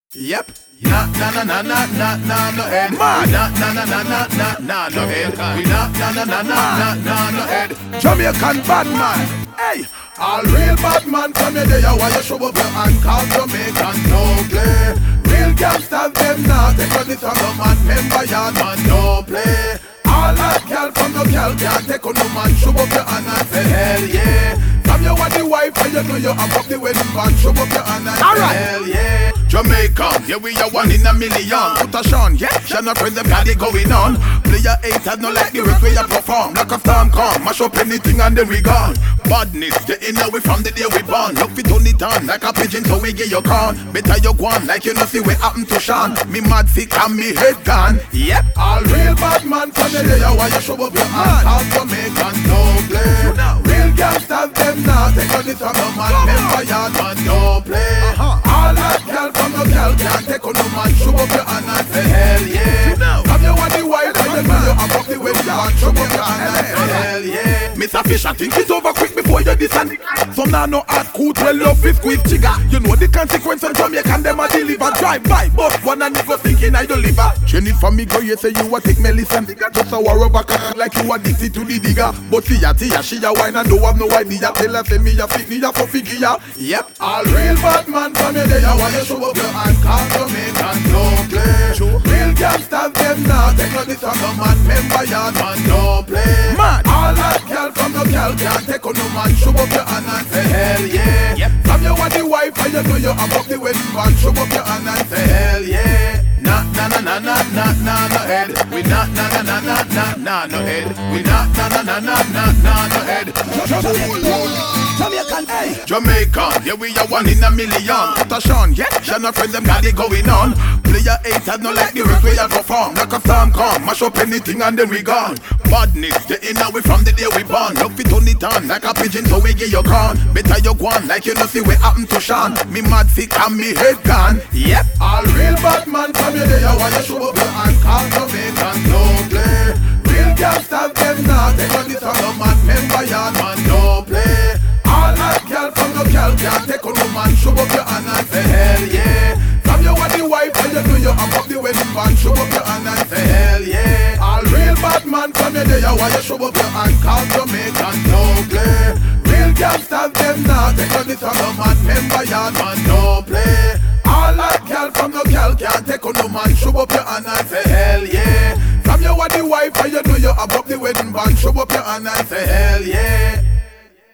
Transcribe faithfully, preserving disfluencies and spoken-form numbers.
Yep. Na na na na na na na no head. Man. Na na na na na na na no head. We na na na na na na na no head. Jamaican bad man. Hey. All real bad man from your day. Why you show up your hand? Call Jamaican no play. Real gangsters them now. Take on this from the man. Member yard man no play. All that girl from the girl can't take on no man. Show up your hand and say hell yeah. From you want the wife and you know you have up the wedding band. Show up your hand and say hell yeah. Jamaica, yeah we are one in a million. Put a Sean, yeah, you're not friends, the party going on. Player eight has no like the rest where you perform. Like a storm come, mash up anything and then we gone. Badness, the inner we from the day we born. Look we turn it on like a pigeon so we get your corn. Better you go on like you know see what happened to Sean. Me mad sick and me head gone. Yep, all real bad man from the day why you show up your hand. All Jamaican no play. Real gangsters them now take on this from the man. Member yard man no play. All that girl from the girl can't take on no man. Show up your hand and say hell yeah. From you want the wife and you know you have up the wedding band. Show up your hand and say hell yeah. Mister Fisher think it over quick before you descend. Some now no hard coot well love is quick trigger. You know the consequence when Jamaican them a deliver. Drive by but one and go thinking I deliver. Jennifer me go you say you a take Melissa nigga. Just a war over cock like you addicted to the digger. But see ya tia she a wine and don't have no idea. Tell her say me a fit me a for figure. Yep, all real bad man from your day. I want you show up your hand. Call Jamaican no play. Real gangsters them now take on this from the man. Member yard man no play. Man, all that girl from the girl can't take on no man. Show up your hand and say hell yeah. Yep. From you want the wife and you know you have up the wedding band. Show up your hand and say hell yeah. Na na na na na na na no head. We na na na na na na na no head. We na na na na na na na no head. Jamaican, hey. Jamaica, yeah we are one in a million. Put a Sean, yeah, you're not friends, them got it going on. Player eight has no like the rest where you perform. Like a storm come, mash up anything and then we gone. Badness, the inner we from the day we born. Look we turn it on like a pigeon so we get your corn. Better you go on like you know see what happened to Sean. Me mad sick and me head gone. Yep, all real bad man from your day. I want you show up your hand. Call Jamaican no play. Real gangsters them now take on this from the man. Member yard man no play. All that girl from the girl can't take on no man. Show up your hand and say hell yeah. From you want the wife and you know you have up the wedding band. Show up your hand and say hell yeah. All real bad man from your day. I want you show up your hand. Call Jamaican no play. Real gangsters them now take on this from the man. Member yard man no play. All that girl from the girl can't take on no man. Show up your hand and say hell yeah. From you want the wife and you know you have up the wedding band. Show up your hand and say hell yeah.